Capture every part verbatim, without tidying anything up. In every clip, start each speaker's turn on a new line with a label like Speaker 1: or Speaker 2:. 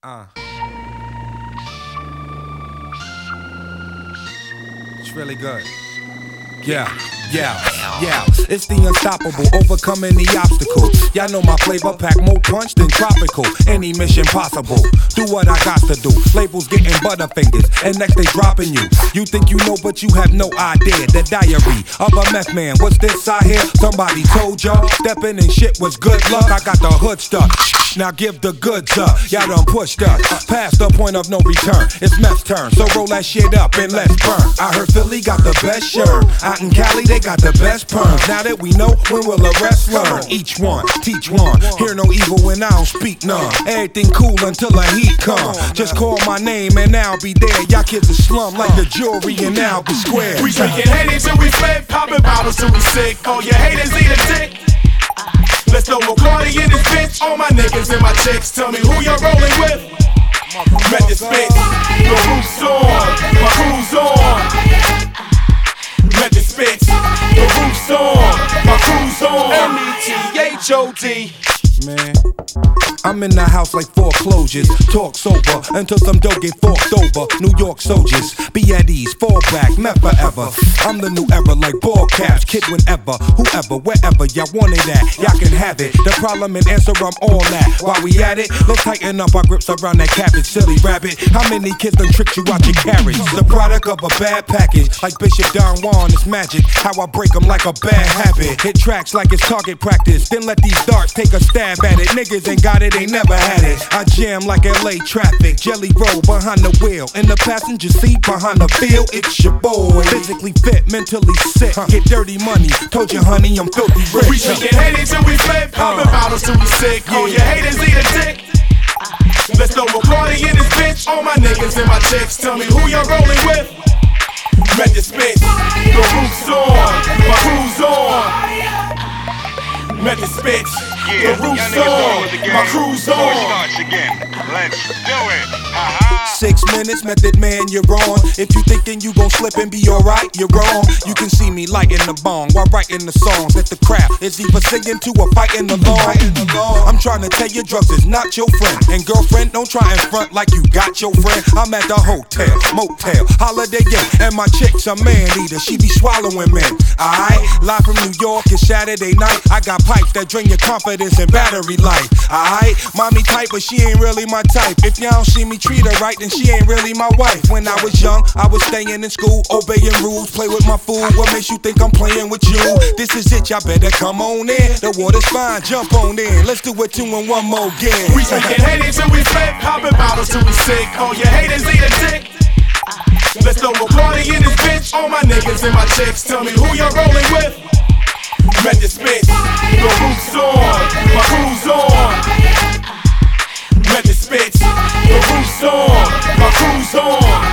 Speaker 1: Uh. It's really good. Yeah, yeah, yeah. It's the unstoppable, overcoming the obstacle. Y'all know my flavor, pack more punch than tropical. Any mission possible. Do what I got to do. Labels getting butterfingers, and next they dropping you. You think you know, but you have no idea. The diary of a meth man. What's this I hear? Somebody told y'all. Stepping in shit was good luck. I got the hood stuck. Now give the goods up. Y'all done pushed us past the point of no return. It's meth's turn, so roll that shit up and let's burn. I heard Philly got the best shirt. Out in Cali, they got the best perms. Now that we know, when will the rest learn? Each one, teach one. Hear no evil when I don't speak none. Everything cool until the heat come. Just call my name and I'll be there. Y'all kids are slum like the jewelry and I'll be square.
Speaker 2: We drinking Henny till we flip, popping bottles till we sick. All your haters eat a dick. Let's throw more Cardi in this bitch. All my niggas and my chicks, tell me who you're rolling with. Met the spit, the roof's on, my crew's on. Met the spit, the roof's on, my crew's on. M E T H O D.
Speaker 1: Man, I'm in the house like foreclosures. Talk sober until some dough get forked over. New York soldiers, be at ease, fall back, meth forever. I'm the new era like ball caps, kid whenever, whoever, wherever y'all want it at, y'all can have it. The problem and answer, I'm all that. While we at it, let's tighten up our grips around that cabbage, silly rabbit. How many kids done tricked you out your carriage? The product of a bad package, like Bishop Don Juan, it's magic. How I break them like a bad habit. Hit tracks like it's target practice, then let these darts take a stab at it. Niggas ain't got it, ain't never had it. I jam like L A traffic. Jelly roll behind the wheel. In the passenger seat behind the field, it's your boy. Physically fit, mentally sick. Get dirty money. Told you, honey, I'm filthy rich.
Speaker 2: We drinking Henny till we flip, popping uh, bottles till we sick. All your haters eat a dick. Let's throw more Cardi in this bitch. All my niggas and my chicks, tell me who you're rolling with. Met the spit, the roof's on, my crew's on. Met the spit,
Speaker 3: yeah,
Speaker 2: the roof's on, my crew's on.
Speaker 3: Starts again. Let's do it. Uh-huh.
Speaker 1: Six minutes, Method Man, you're on. If you thinking you gon' slip and be alright, you're wrong. You can see me lighting the bong while writing the songs that the crowd is either singing to or fighting along. I'm trying to tell you drugs is not your friend. And girlfriend, don't try and front like you got your friend. I'm at the hotel, motel, Holiday Inn, and my chick's a man eater. She be swallowing men, alright? Live from New York, it's Saturday night. I got pipes that drain your confidence and battery life, alright? Mommy type, but she ain't really my type. If y'all don't see me treat her right, then she ain't really my wife. When I was young, I was staying in school, obeying rules, play with my food. What makes you think I'm playing with you? This is it, y'all better come on in. The water's fine, jump on in. Let's do it two and one more again.
Speaker 2: We drinking Henny till we flip, popping bottles till we sick. All your haters eat a dick. Let's throw more Cardi in this bitch. All my niggas and my chicks, tell me who you're rolling with. Met the spit, the roof's on, my crew's on. Met the spit, the roof's on, my crew's on.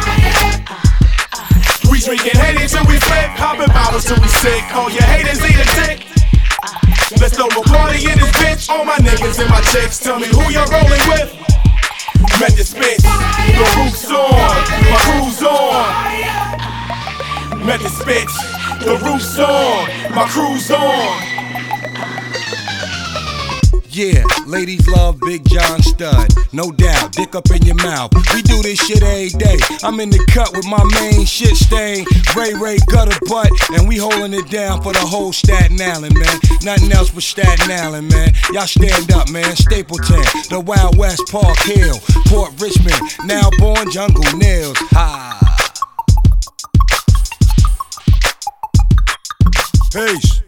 Speaker 2: We drinking Henny till we flip, popping bottles till we sick. All your haters eat a dick. Let's throw more Cardi in this bitch. All my niggas and my chicks, tell me who you're rolling with. Met the spit, the roof's on, my crew's on. Met the spit, the roof's on, my crew's on.
Speaker 1: Yeah, ladies love Big John Stud, no doubt, dick up in your mouth. We do this shit every day. I'm in the cut with my main shit stain, Ray Ray gutter butt, and we holding it down for the whole Staten Island, man. Nothing else but Staten Island, man. Y'all stand up, man. Stapleton, the Wild West, Park Hill, Port Richmond, now born Jungle Nails. Ha. Peace.